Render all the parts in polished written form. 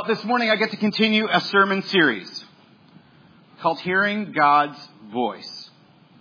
This morning I get to continue a sermon series called Hearing God's Voice.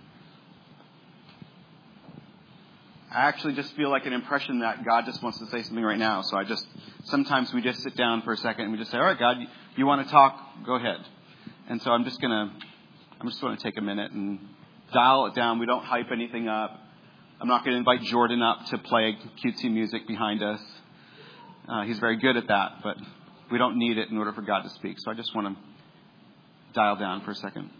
I actually just feel like an impression that God just wants to say something right now. So sometimes we just sit down for a second and we just say, all right, God, you want to talk? Go ahead. And so I'm just going to take a minute and dial it down. We don't hype anything up. I'm not going to invite Jordan up to play cutesy music behind us. He's very good at that, but we don't need it in order for God to speak. So I just want to dial down for a second.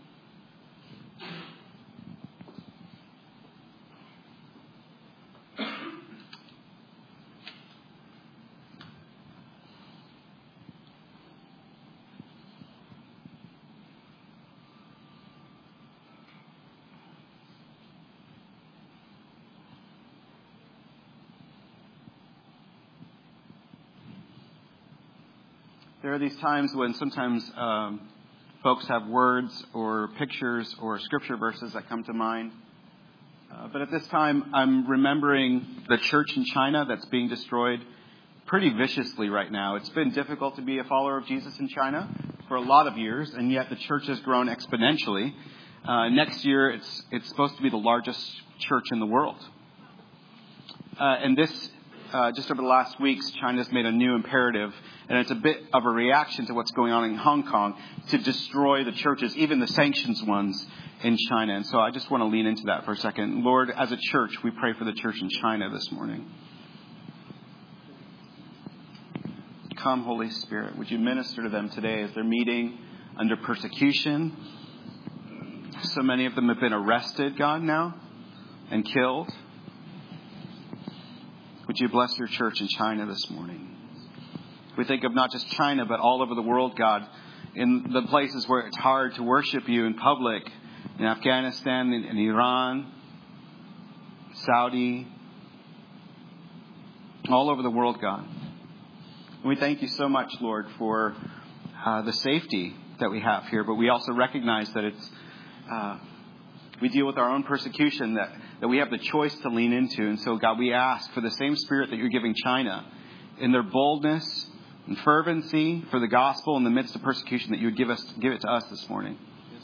There are these times when sometimes folks have words or pictures or scripture verses that come to mind. But at this time, I'm remembering the church in China that's being destroyed pretty viciously right now. It's been difficult to be a follower of Jesus in China for a lot of years, and yet the church has grown exponentially. Next year, it's supposed to be the largest church in the world. And this, just over the last weeks, China's made a new imperative, and it's a bit of a reaction to what's going on in Hong Kong to destroy the churches, even the sanctions ones in China. And so I just want to lean into that for a second. Lord, as a church, we pray for the church in China this morning. Come, Holy Spirit, would you minister to them today as they're meeting under persecution? So many of them have been arrested, God, now, and killed. Would you bless your church in China this morning? We think of not just China, but all over the world, God, in the places where it's hard to worship you in public, in Afghanistan, in Iran, Saudi, all over the world, God. And we thank you so much, Lord, for the safety that we have here, but we also recognize that we deal with our own persecution that we have the choice to lean into. And so, God, we ask for the same spirit that you're giving China in their boldness and fervency for the gospel in the midst of persecution, that you would give it to us this morning.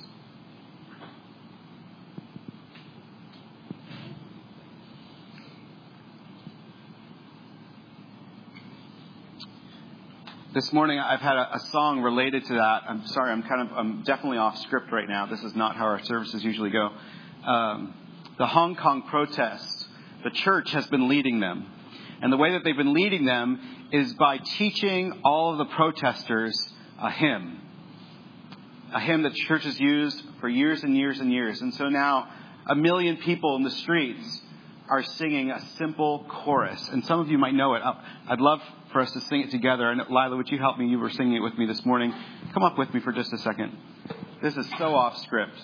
This morning I've had a song related to that. I'm sorry, I'm definitely off script right now. This is not how our services usually go. The Hong Kong protests, the church has been leading them. And the way that they've been leading them is by teaching all of the protesters a hymn that the church has used for years and years and years. And so now 1 million people in the streets are singing a simple chorus. And some of you might know it. I'd love for us to sing it together. And Lila, would you help me? You were singing it with me this morning. Come up with me for just a second. This is so off script.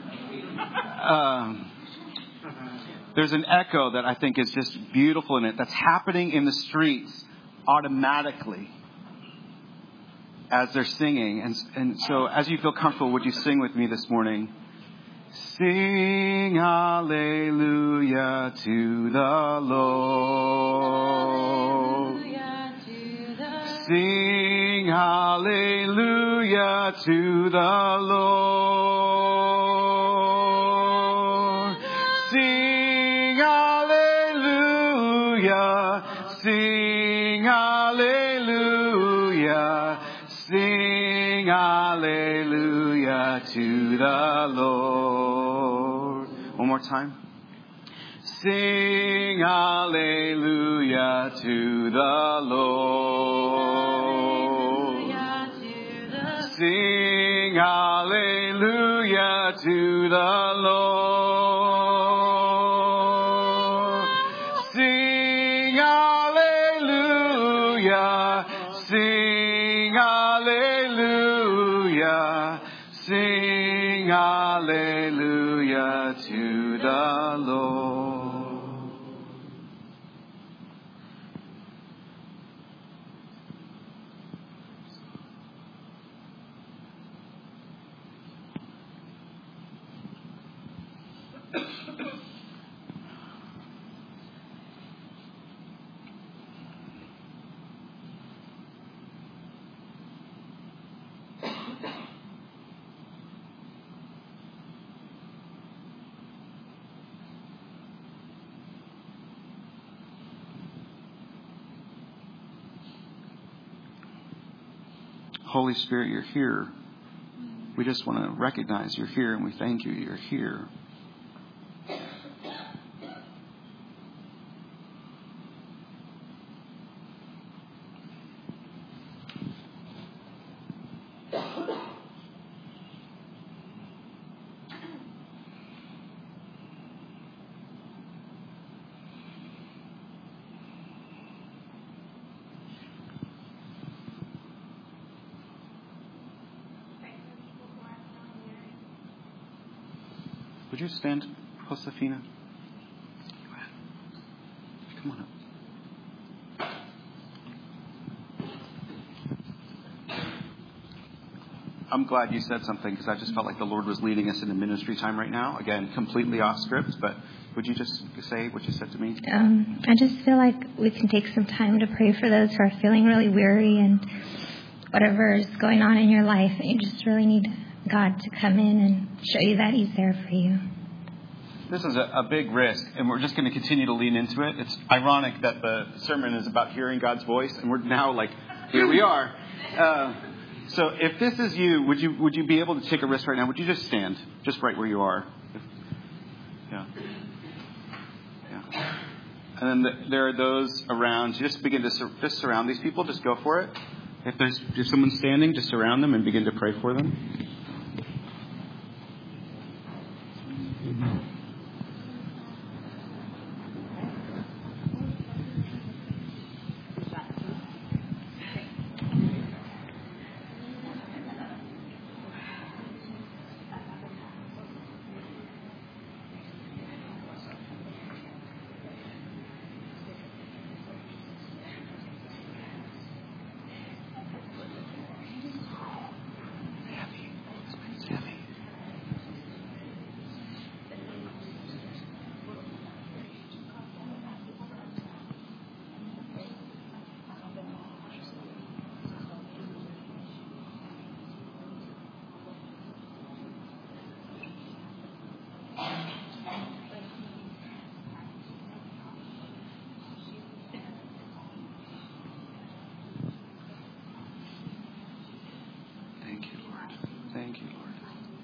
There's an echo that I think is just beautiful in it that's happening in the streets automatically as they're singing. And so as you feel comfortable, would you sing with me this morning? Sing hallelujah to the Lord. Sing hallelujah to the Lord. Sing hallelujah. Sing hallelujah. Sing hallelujah to the Lord. One more time. Sing hallelujah to the Lord. Sing hallelujah to the Lord. Sing hallelujah. Sing hallelujah. Sing hallelujah to the Lord. Holy Spirit, you're here. We just want to recognize you're here, and we thank you you're here. Would you stand, Josefina? Come on up. I'm glad you said something because I just felt like the Lord was leading us into ministry time right now. Again, completely off script, but would you just say what you said to me? I just feel like we can take some time to pray for those who are feeling really weary and whatever is going on in your life. You just really need God to come in and show you that He's there for you. This is a big risk, and we're just going to continue to lean into it. It's ironic that the sermon is about hearing God's voice, and we're now like, here we are. So if this is you, would you be able to take a risk right now? Would you just stand, just right where you are? Yeah. And then there are those around. Just begin to just surround these people. Just go for it. If someone's standing, just surround them and begin to pray for them. Thank you, Lord.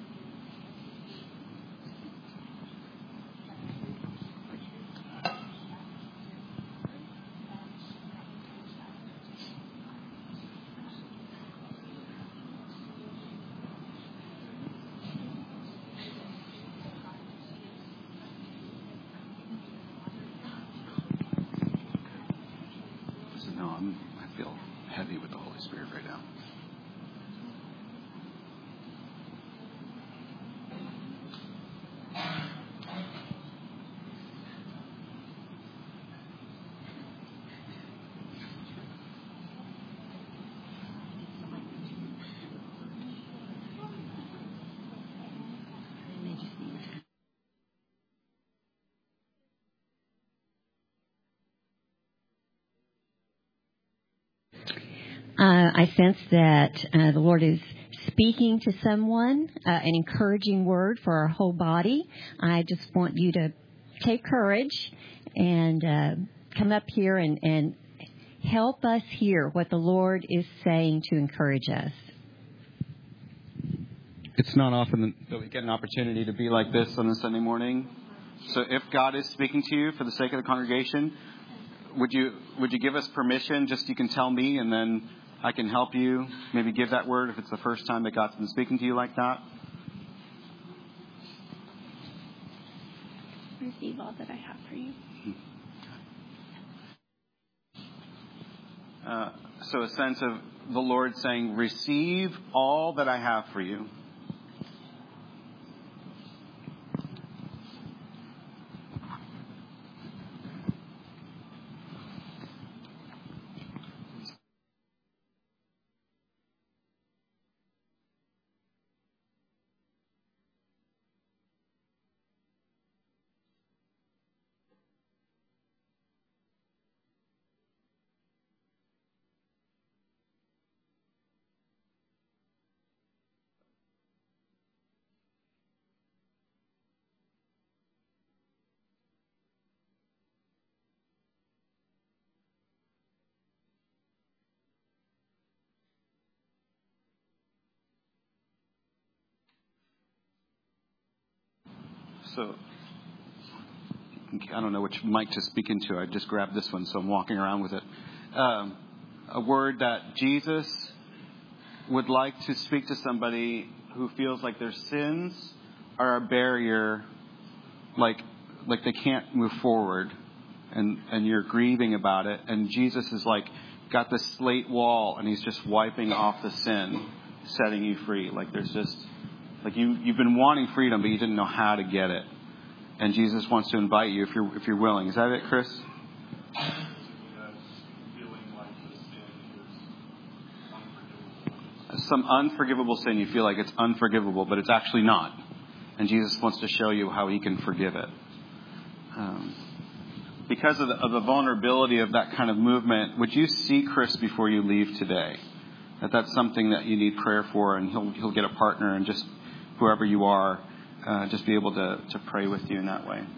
I feel heavy with the Holy Spirit right now. I sense that the Lord is speaking to someone, an encouraging word for our whole body. I just want you to take courage and come up here and help us hear what the Lord is saying to encourage us. It's not often that we get an opportunity to be like this on a Sunday morning. So if God is speaking to you for the sake of the congregation, would you give us permission? Just you can tell me, and then I can help you. Maybe give that word if it's the first time that God's been speaking to you like that. Receive all that I have for you. So a sense of the Lord saying, receive all that I have for you. So I don't know which mic to speak into. I just grabbed this one, so I'm walking around with it. A word that Jesus would like to speak to somebody who feels like their sins are a barrier, like they can't move forward, and you're grieving about it, and Jesus is like got this slate wall, and he's just wiping off the sin, setting you free. Like there's just like you've been wanting freedom, but you didn't know how to get it, and Jesus wants to invite you if you're willing. Is that it, Chris? Some unforgivable sin, you feel like it's unforgivable, but it's actually not. And Jesus wants to show you how he can forgive it. Because of the vulnerability of that kind of movement, would you see Chris before you leave today? That's something that you need prayer for, and he'll get a partner, and just whoever you are, just be able to pray with you in that way.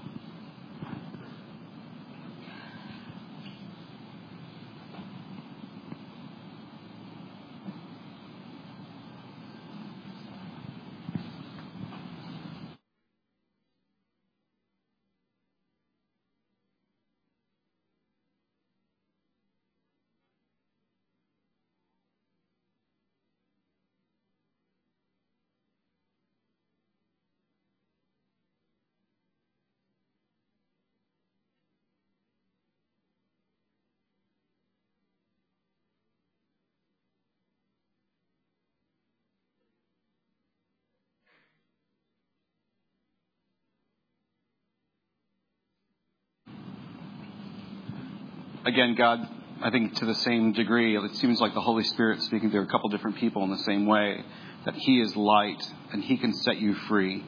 Again, God, I think to the same degree, it seems like the Holy Spirit speaking to a couple different people in the same way, that he is light and he can set you free.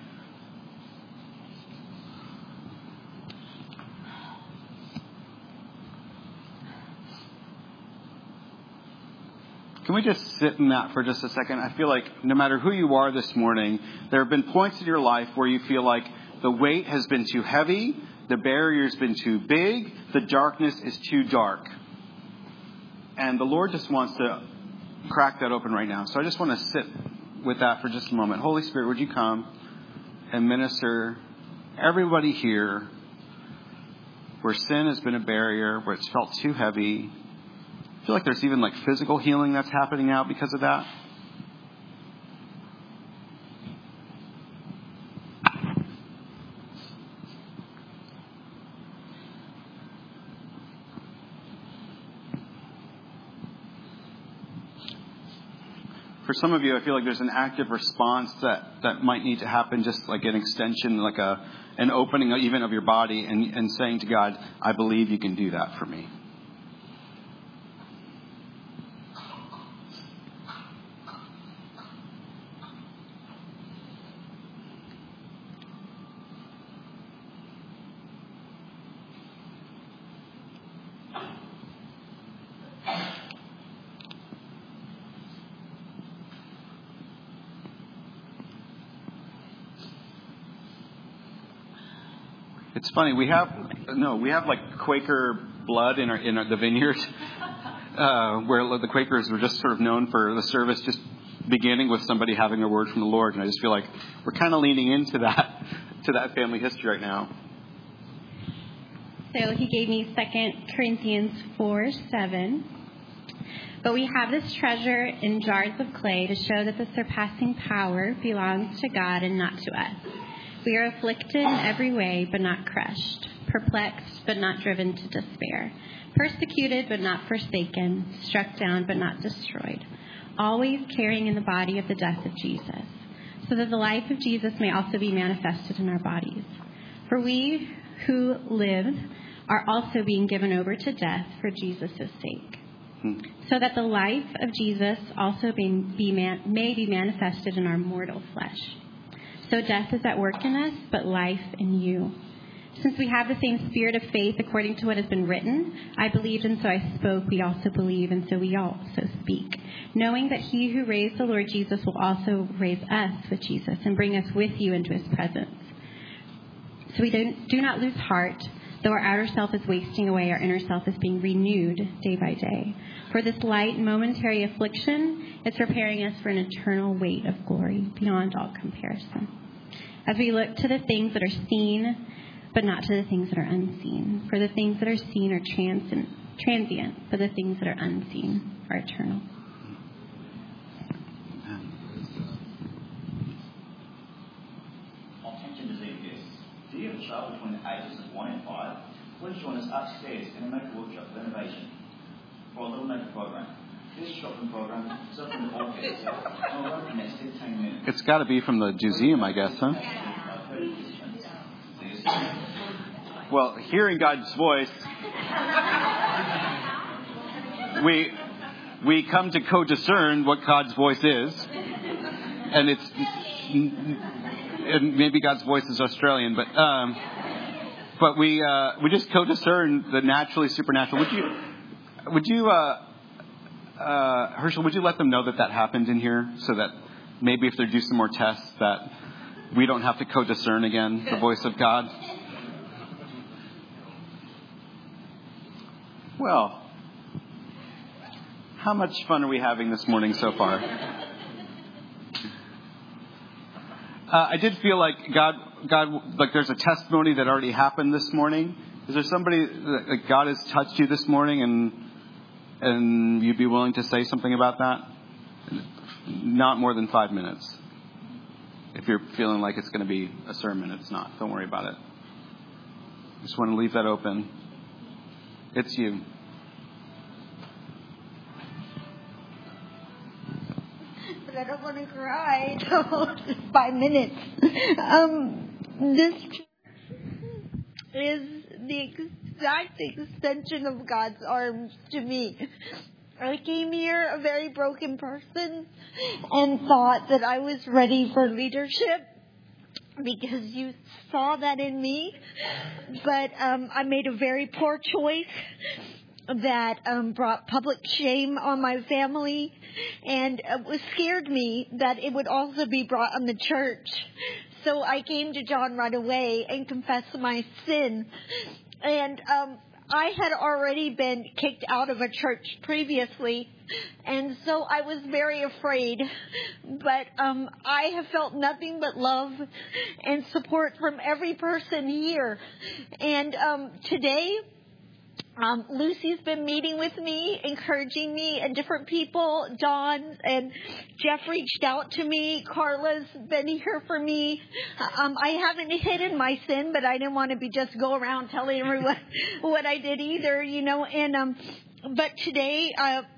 Can we just sit in that for just a second? I feel like no matter who you are this morning, there have been points in your life where you feel like the weight has been too heavy, the barrier's been too big, the darkness is too dark. And the Lord just wants to crack that open right now. So I just want to sit with that for just a moment. Holy Spirit, would you come and minister everybody here where sin has been a barrier, where it's felt too heavy. I feel like there's even like physical healing that's happening now because of that. For some of you, I feel like there's an active response that might need to happen, just like an extension, like an opening even of your body and saying to God, I believe you can do that for me. It's funny. We have like Quaker blood in the vineyard, where the Quakers were just sort of known for the service just beginning with somebody having a word from the Lord, and I just feel like we're kind of leaning into that family history right now. So he gave me 2 Corinthians 4:7. But we have this treasure in jars of clay to show that the surpassing power belongs to God and not to us. We are afflicted in every way, but not crushed, perplexed, but not driven to despair, persecuted, but not forsaken, struck down, but not destroyed, always carrying in the body of the death of Jesus, so that the life of Jesus may also be manifested in our bodies. For we who live are also being given over to death for Jesus' sake, so that the life of Jesus also may be manifested in our mortal flesh. So death is at work in us, but life in you. Since we have the same spirit of faith according to what has been written, I believed and so I spoke, we also believe and so we also speak, knowing that he who raised the Lord Jesus will also raise us with Jesus and bring us with you into his presence. So we do not lose heart. Though our outer self is wasting away, our inner self is being renewed day by day. For this light momentary affliction is preparing us for an eternal weight of glory beyond all comparison. as we look to the things that are seen, but not to the things that are unseen. For the things that are seen are transient, but the things that are unseen are eternal. Attention disease guests. Do you have a child between the ages of 1 and 5? Please join us upstairs in a maker workshop for innovation for a little maker program. This shopping program is open to all guests and will run for the next 15 minutes. It's got to be from the museum, I guess, huh? Well, hearing God's voice, we come to co-discern what God's voice is, and maybe God's voice is Australian, but we just co-discern the naturally supernatural. Would you Herschel, would you let them know that happened in here, so that maybe if they do some more tests, that we don't have to co-discern again the voice of God? Well, how much fun are we having this morning so far? I did feel like God, like there's a testimony that already happened this morning. Is there somebody that God has touched you this morning, and you'd be willing to say something about that? Not more than 5 minutes. If you're feeling like it's going to be a sermon, it's not. Don't worry about it. Just want to leave that open. It's you. But I don't want to cry. So 5 minutes. This is the exact extension of God's arms to me. I came here a very broken person and thought that I was ready for leadership because you saw that in me. But I made a very poor choice that brought public shame on my family, and it scared me that it would also be brought on the church. So I came to John right away and confessed my sin. And I had already been kicked out of a church previously, and so I was very afraid. But I have felt nothing but love and support from every person here. And today, Lucy's been meeting with me, encouraging me, and different people. Dawn and Jeff reached out to me. Carla's been here for me. I haven't hidden my sin, but I didn't want to just go around telling everyone what I did either, you know. And but today,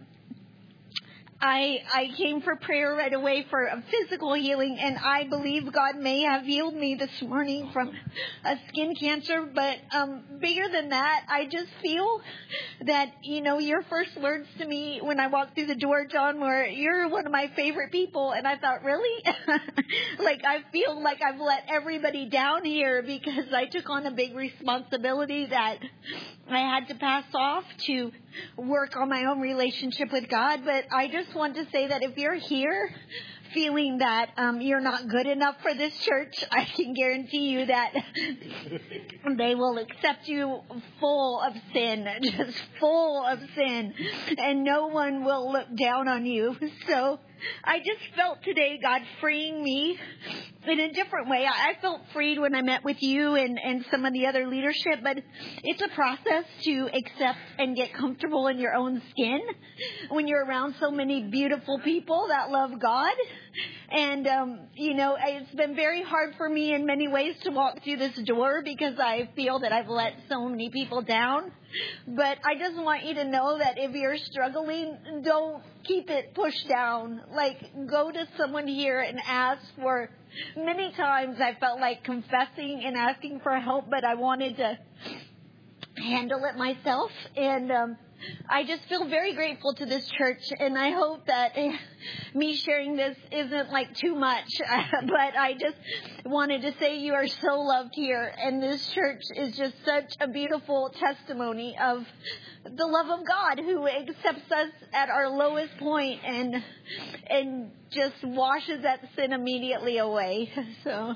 I came for prayer right away for a physical healing, and I believe God may have healed me this morning from a skin cancer. But bigger than that, I just feel that, you know, your first words to me when I walked through the door, John, were, "You're one of my favorite people." And I thought, really? Like, I feel like I've let everybody down here because I took on a big responsibility that I had to pass off to work on my own relationship with God. But I just want to say that if you're here feeling that you're not good enough for this church, I can guarantee you that they will accept you full of sin, just full of sin, and no one will look down on you. So I just felt today God freeing me in a different way. I felt freed when I met with you and some of the other leadership, but it's a process to accept and get comfortable in your own skin when you're around so many beautiful people that love God. And, you know, it's been very hard for me in many ways to walk through this door because I feel that I've let so many people down. But I just want you to know that if you're struggling, don't keep it pushed down. Like, go to someone here and ask for. Many times I felt like confessing and asking for help, but I wanted to handle it myself. And I just feel very grateful to this church, and I hope that me sharing this isn't like too much, but I just wanted to say you are so loved here, and this church is just such a beautiful testimony of the love of God, who accepts us at our lowest point and just washes that sin immediately away. So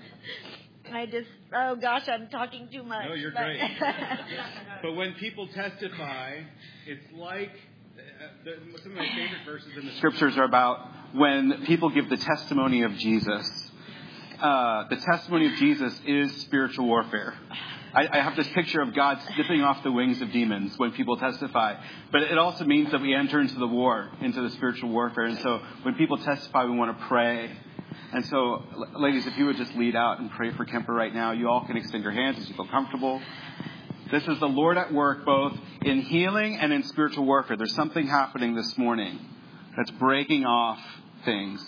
oh gosh, I'm talking too much. No, you're great. But when people testify, it's like some of my favorite verses in the Scriptures are about when people give the testimony of Jesus. the testimony of Jesus is spiritual warfare. I have this picture of God snipping off the wings of demons when people testify. But it also means that we enter into the war, into the spiritual warfare. And so when people testify, we want to pray. And so, ladies, if you would just lead out and pray for Kemper right now, you all can extend your hands as you feel comfortable. This is the Lord at work, both in healing and in spiritual warfare. There's something happening this morning that's breaking off things.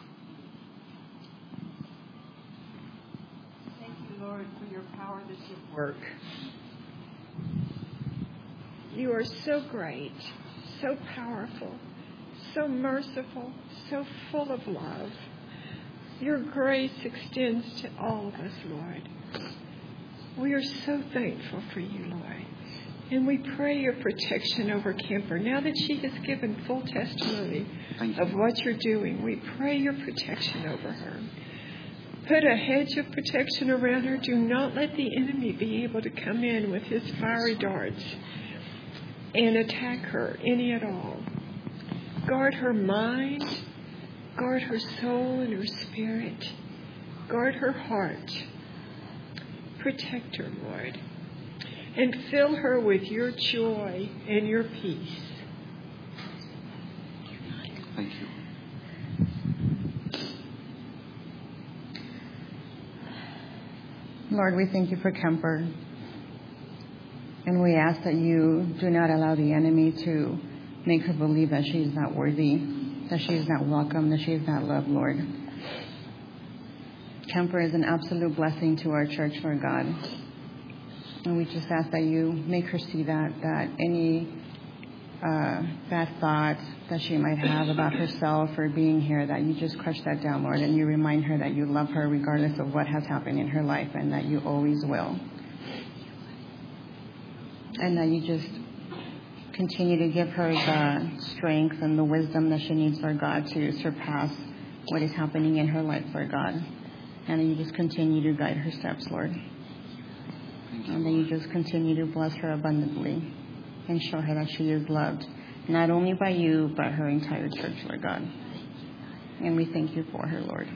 Lord, for your power that's at work. You are so great, so powerful, so merciful, so full of love. Your grace extends to all of us, Lord. We are so thankful for you, Lord. And we pray your protection over Kemper. Now that she has given full testimony of what you're doing, we pray your protection over her. Put a hedge of protection around her. Do not let the enemy be able to come in with his fiery darts and attack her any at all. Guard her mind. Guard her soul and her spirit. Guard her heart. Protect her, Lord. And fill her with your joy and your peace. Thank you. Lord, we thank you for Kemper. And we ask that you do not allow the enemy to make her believe that she is not worthy, that she is not welcome, that she is not loved, Lord. Kemper is an absolute blessing to our church, Lord God. And we just ask that you make her see that any bad thoughts that she might have about herself or being here, that you just crush that down, Lord, and you remind her that you love her regardless of what has happened in her life, and that you always will. And that you just continue to give her the strength and the wisdom that she needs, Lord God, to surpass what is happening in her life, Lord God. And then you just continue to guide her steps, Lord. And then you just continue to bless her abundantly and show her that she is loved, not only by you, but her entire church, Lord God. And we thank you for her, Lord.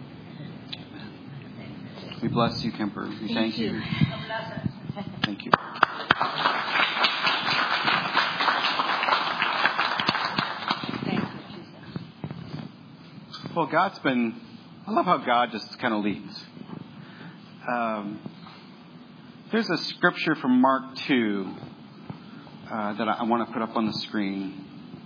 We bless you, Kemper. We thank you. Thank you. Well, I love how God just kind of leads. There's a scripture from Mark 2 that I want to put up on the screen.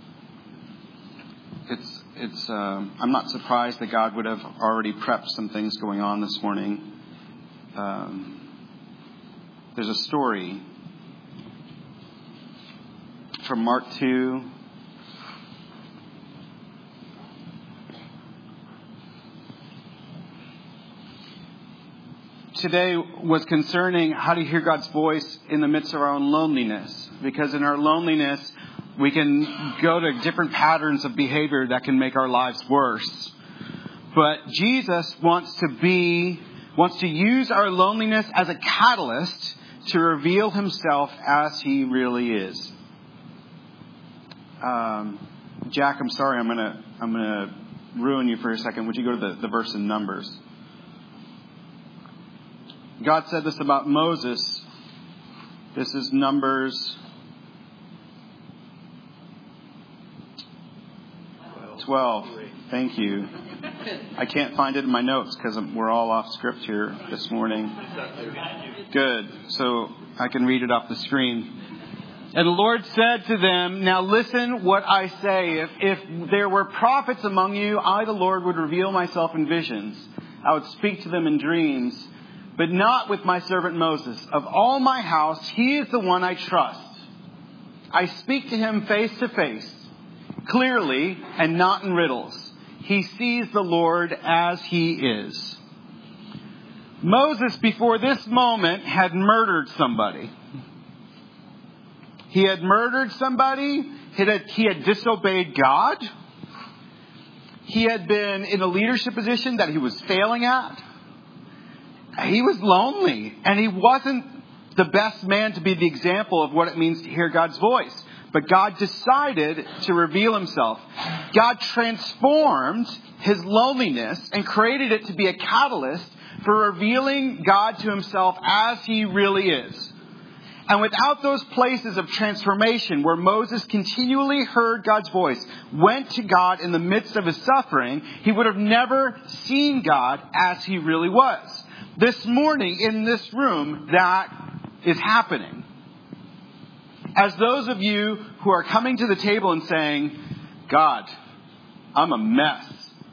I'm not surprised that God would have already prepped some things going on this morning. There's a story from Mark 2. Today was concerning how to hear God's voice in the midst of our own loneliness. Because in our loneliness, we can go to different patterns of behavior that can make our lives worse. But Jesus wants to use our loneliness as a catalyst to reveal himself as he really is. Jack, I'm sorry, I'm gonna ruin you for a second. Would you go to the verse in Numbers? God said this about Moses. This is Numbers 12. Thank you. I can't find it in my notes because we're all off script here this morning. Good. So I can read it off the screen. And the Lord said to them, now listen what I say. If there were prophets among you, I, the Lord, would reveal myself in visions. I would speak to them in dreams. But not with my servant Moses. Of all my house, he is the one I trust. I speak to him face to face, clearly and not in riddles. He sees the Lord as he is. Moses, before this moment, had murdered somebody. He had murdered somebody. He had disobeyed God. He had been in a leadership position that he was failing at. He was lonely, and he wasn't the best man to be the example of what it means to hear God's voice. But God decided to reveal himself. God transformed his loneliness and created it to be a catalyst for revealing God to himself as he really is. And without those places of transformation where Moses continually heard God's voice, went to God in the midst of his suffering, he would have never seen God as he really was. This morning in this room, that is happening. As those of you who are coming to the table and saying, God, I'm a mess.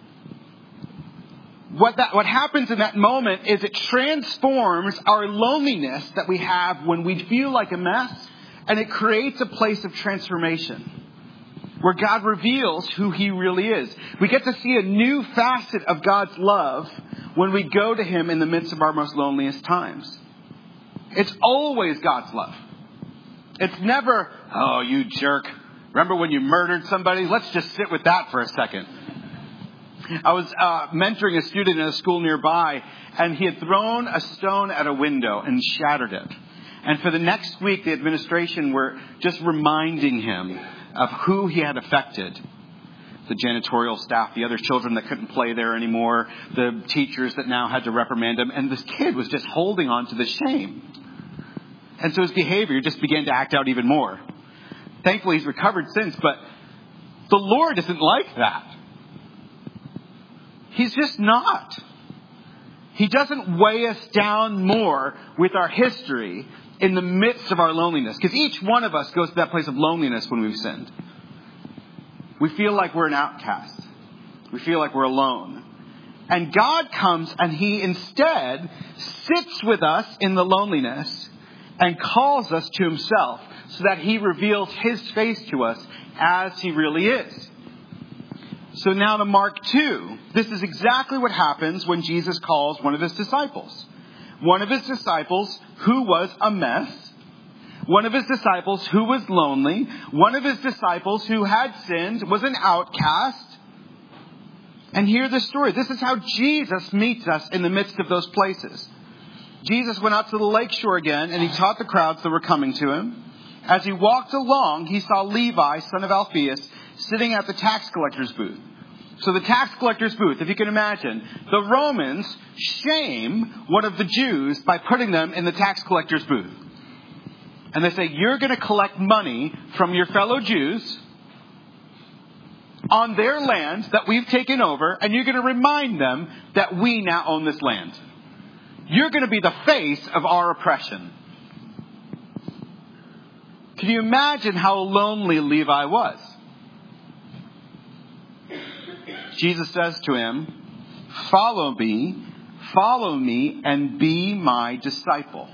What happens in that moment is it transforms our loneliness that we have when we feel like a mess, and it creates a place of transformation where God reveals who he really is. We get to see a new facet of God's love when we go to him in the midst of our most loneliest times. It's always God's love. It's never, oh, you jerk. Remember when you murdered somebody? Let's just sit with that for a second. I was mentoring a student in a school nearby, and he had thrown a stone at a window and shattered it. And for the next week, the administration were just reminding him of who he had affected. The janitorial staff, the other children that couldn't play there anymore, the teachers that now had to reprimand him. And this kid was just holding on to the shame. And so his behavior just began to act out even more. Thankfully, he's recovered since, but the Lord isn't like that. He's just not. He doesn't weigh us down more with our history in the midst of our loneliness. Because each one of us goes to that place of loneliness when we've sinned. We feel like we're an outcast. We feel like we're alone. And God comes and he instead sits with us in the loneliness and calls us to himself so that he reveals his face to us as he really is. So now to Mark 2. This is exactly what happens when Jesus calls one of his disciples. One of his disciples who was a mess. One of his disciples who was lonely. One of his disciples who had sinned, was an outcast. And hear the story. This is how Jesus meets us in the midst of those places. Jesus went out to the lakeshore again, and he taught the crowds that were coming to him. As he walked along, he saw Levi, son of Alphaeus, sitting at the tax collector's booth. So the tax collector's booth, if you can imagine, the Romans shame one of the Jews by putting them in the tax collector's booth. And they say, you're going to collect money from your fellow Jews on their land that we've taken over, and you're going to remind them that we now own this land. You're going to be the face of our oppression. Can you imagine how lonely Levi was? Jesus says to him, follow me, and be my disciple.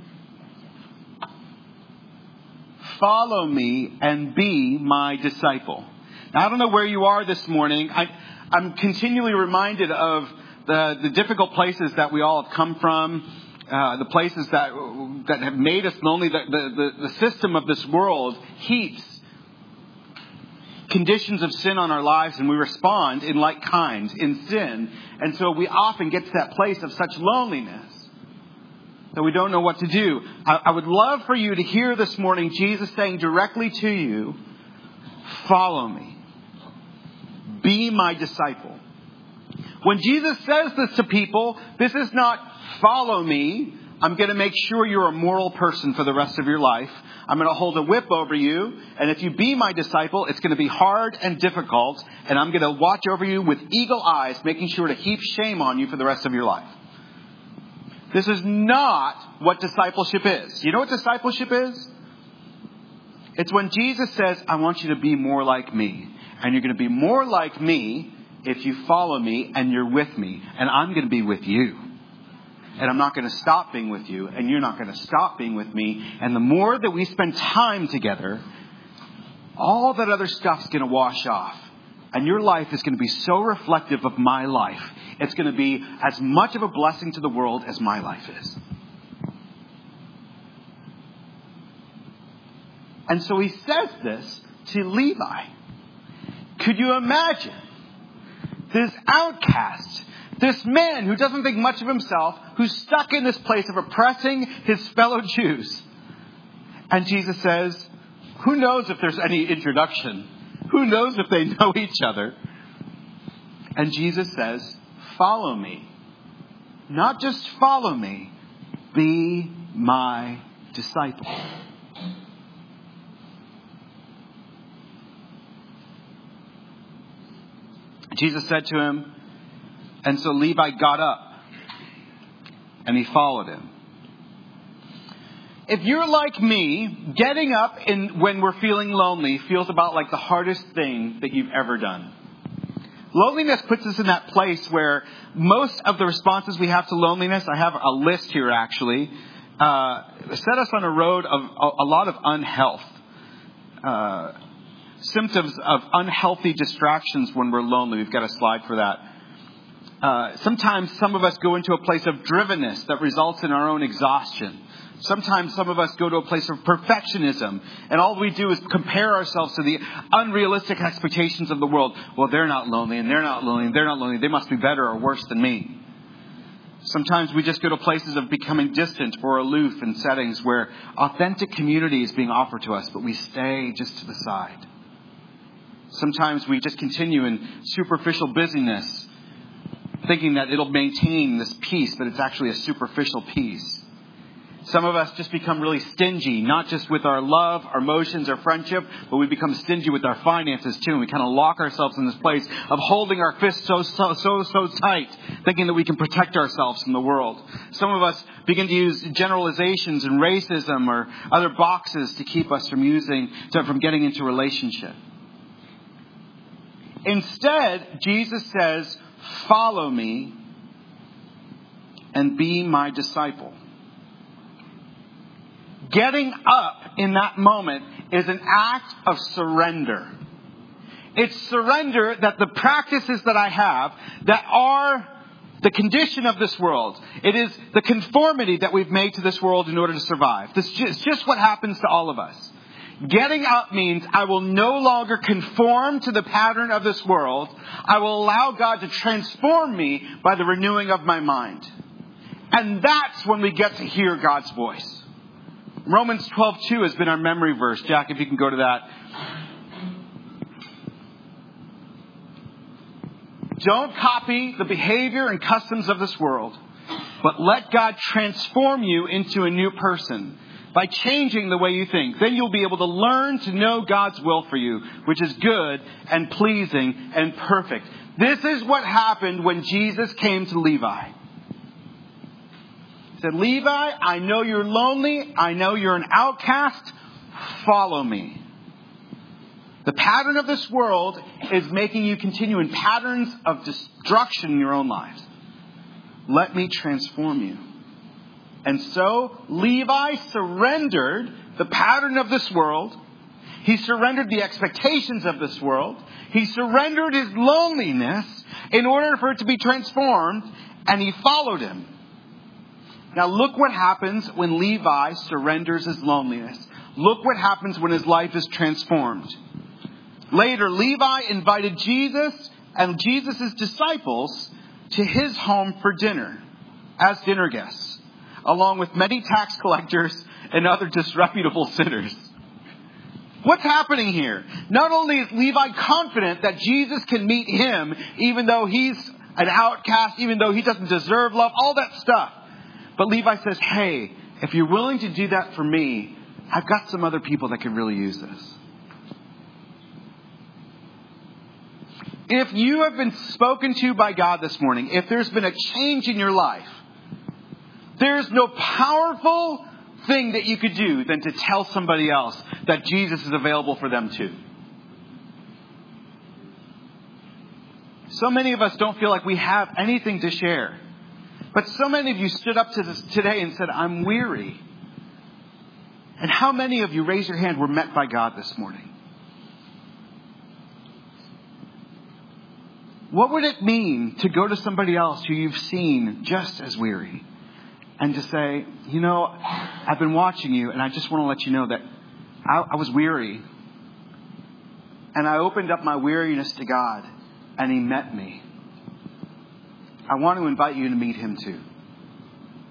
Follow me and be my disciple. Now, I don't know where you are this morning. I'm continually reminded of the difficult places that we all have come from, the places that have made us lonely. The system of this world heaps conditions of sin on our lives, and we respond in like kind, in sin. And so we often get to that place of such loneliness that we don't know what to do. I would love for you to hear this morning Jesus saying directly to you, follow me. Be my disciple. When Jesus says this to people, this is not follow me. I'm going to make sure you're a moral person for the rest of your life. I'm going to hold a whip over you. And if you be my disciple, it's going to be hard and difficult. And I'm going to watch over you with eagle eyes, making sure to heap shame on you for the rest of your life. This is not what discipleship is. You know what discipleship is? It's when Jesus says, I want you to be more like me. And you're going to be more like me if you follow me and you're with me. And I'm going to be with you. And I'm not going to stop being with you. And you're not going to stop being with me. And the more that we spend time together, all that other stuff's going to wash off. And your life is going to be so reflective of my life. It's going to be as much of a blessing to the world as my life is. And so he says this to Levi. Could you imagine this outcast, this man who doesn't think much of himself, who's stuck in this place of oppressing his fellow Jews? And Jesus says, Who knows if there's any introduction? Who knows if they know each other? And Jesus says, follow me. Not just follow me, be my disciple. Jesus said to him, and so Levi got up and he followed him. If you're like me, getting up when we're feeling lonely feels about like the hardest thing that you've ever done. Loneliness puts us in that place where most of the responses we have to loneliness, I have a list here actually, set us on a road of a lot of unhealth. Symptoms of unhealthy distractions when we're lonely. We've got a slide for that. Sometimes some of us go into a place of drivenness that results in our own exhaustion. Sometimes some of us go to a place of perfectionism, and all we do is compare ourselves to the unrealistic expectations of the world. Well, they're not lonely, and they're not lonely, and they're not lonely. They must be better or worse than me. Sometimes we just go to places of becoming distant or aloof in settings where authentic community is being offered to us, but we stay just to the side. Sometimes we just continue in superficial busyness, thinking that it'll maintain this peace, but it's actually a superficial peace. Some of us just become really stingy, not just with our love, our emotions, our friendship, but we become stingy with our finances too. And we kind of lock ourselves in this place of holding our fists so tight, thinking that we can protect ourselves from the world. Some of us begin to use generalizations and racism or other boxes to keep us from getting into relationship. Instead, Jesus says, follow me and be my disciple. Getting up in that moment is an act of surrender. It's surrender that the practices that I have that are the condition of this world. It is the conformity that we've made to this world in order to survive. This is just what happens to all of us. Getting up means I will no longer conform to the pattern of this world. I will allow God to transform me by the renewing of my mind. And that's when we get to hear God's voice. Romans 12:2 has been our memory verse. Jack, if you can go to that. Don't copy the behavior and customs of this world, but let God transform you into a new person by changing the way you think. Then you'll be able to learn to know God's will for you, which is good and pleasing and perfect. This is what happened when Jesus came to Levi. He said, Levi, I know you're lonely. I know you're an outcast. Follow me. The pattern of this world is making you continue in patterns of destruction in your own lives. Let me transform you. And so Levi surrendered the pattern of this world. He surrendered the expectations of this world. He surrendered his loneliness in order for it to be transformed, and he followed him. Now look what happens when Levi surrenders his loneliness. Look what happens when his life is transformed. Later, Levi invited Jesus and Jesus' disciples to his home for dinner as dinner guests, along with many tax collectors and other disreputable sinners. What's happening here? Not only is Levi confident that Jesus can meet him, even though he's an outcast, even though he doesn't deserve love, all that stuff. But Levi says, hey, if you're willing to do that for me, I've got some other people that can really use this. If you have been spoken to by God this morning, if there's been a change in your life, there's no powerful thing that you could do than to tell somebody else that Jesus is available for them too. So many of us don't feel like we have anything to share. But so many of you stood up to this today and said, I'm weary. And how many of you, raise your hand, were met by God this morning? What would it mean to go to somebody else who you've seen just as weary and to say, you know, I've been watching you and I just want to let you know that I was weary. And I opened up my weariness to God and he met me. I want to invite you to meet him too.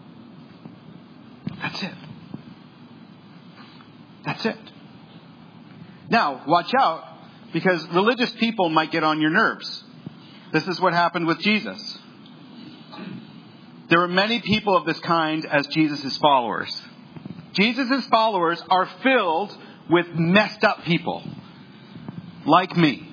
That's it. That's it. Now, watch out, because religious people might get on your nerves. This is what happened with Jesus. There were many people of this kind as Jesus' followers. Jesus' followers are filled with messed up people, like me.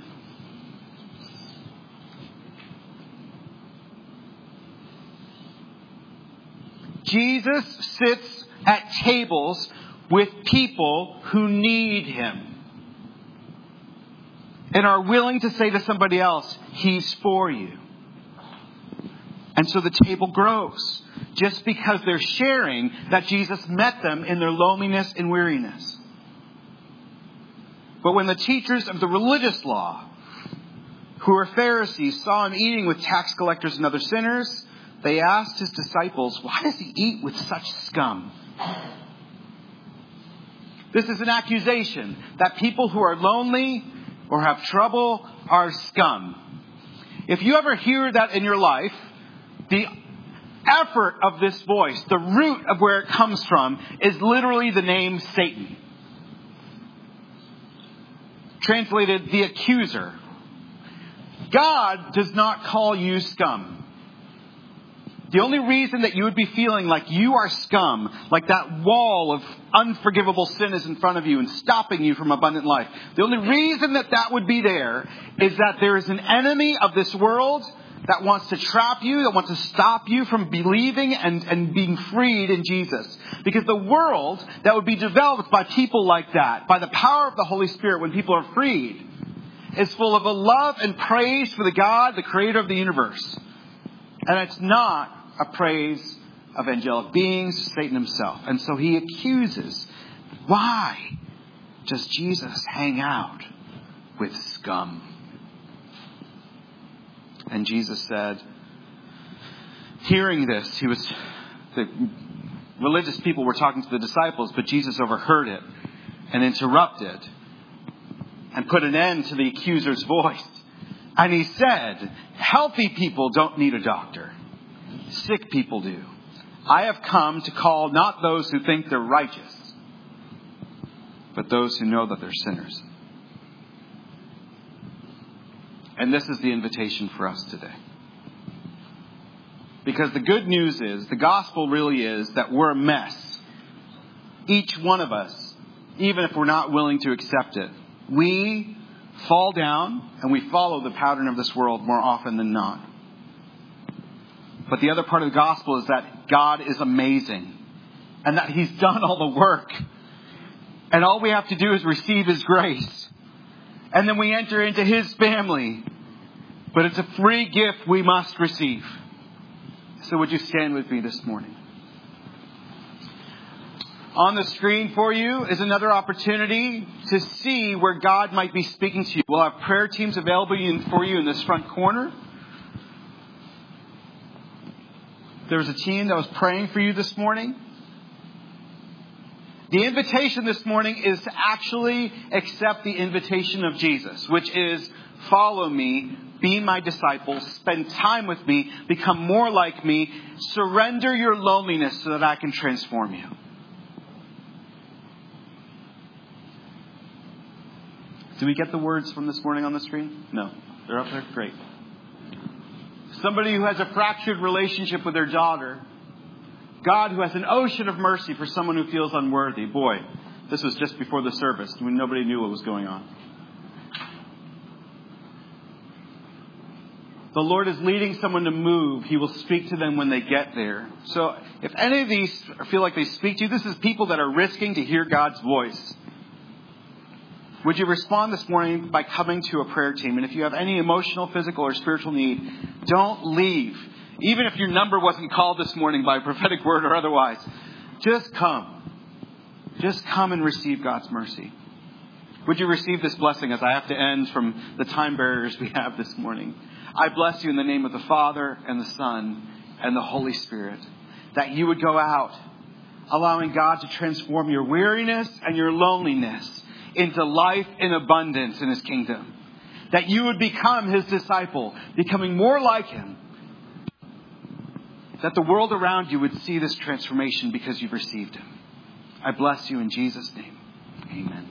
Jesus sits at tables with people who need him and are willing to say to somebody else, he's for you. And so the table grows just because they're sharing that Jesus met them in their loneliness and weariness. But when the teachers of the religious law, who were Pharisees, saw him eating with tax collectors and other sinners, they asked his disciples, why does he eat with such scum? This is an accusation that people who are lonely or have trouble are scum. If you ever hear that in your life, the effort of this voice, the root of where it comes from, is literally the name Satan. Translated, the accuser. God does not call you scum. The only reason that you would be feeling like you are scum, like that wall of unforgivable sin is in front of you and stopping you from abundant life, the only reason that that would be there is that there is an enemy of this world that wants to trap you, that wants to stop you from believing and being freed in Jesus. Because the world that would be developed by people like that, by the power of the Holy Spirit when people are freed, is full of a love and praise for the God, the creator of the universe. And it's not a praise of angelic beings, Satan himself. And so he accuses, why does Jesus hang out with scum? And Jesus said, hearing this, the religious people were talking to the disciples, but Jesus overheard it and interrupted and put an end to the accuser's voice. And he said, healthy people don't need a doctor. Sick people do. I have come to call not those who think they're righteous, but those who know that they're sinners. And this is the invitation for us today. Because the good news is, the gospel really is that we're a mess. Each one of us, even if we're not willing to accept it, we fall down and we follow the pattern of this world more often than not. But the other part of the gospel is that God is amazing and that he's done all the work. And all we have to do is receive his grace. And then we enter into his family. But it's a free gift we must receive. So would you stand with me this morning? On the screen for you is another opportunity to see where God might be speaking to you. We'll have prayer teams available for you in this front corner. There was a team that was praying for you this morning. The invitation this morning is to actually accept the invitation of Jesus, which is follow me, be my disciple, spend time with me, become more like me, surrender your loneliness so that I can transform you. Do we get the words from this morning on the screen? No. They're up there? Great. Somebody who has a fractured relationship with their daughter. God who has an ocean of mercy for someone who feels unworthy. Boy, this was just before the service when nobody knew what was going on. The Lord is leading someone to move. He will speak to them when they get there. So if any of these feel like they speak to you, this is people that are risking to hear God's voice. Would you respond this morning by coming to a prayer team? And if you have any emotional, physical, or spiritual need, don't leave. Even if your number wasn't called this morning by a prophetic word or otherwise, just come. Just come and receive God's mercy. Would you receive this blessing as I have to end from the time barriers we have this morning? I bless you in the name of the Father and the Son and the Holy Spirit, that you would go out, allowing God to transform your weariness and your loneliness into life in abundance in his kingdom. That you would become his disciple, becoming more like him. That the world around you would see this transformation because you've received him. I bless you in Jesus' name. Amen.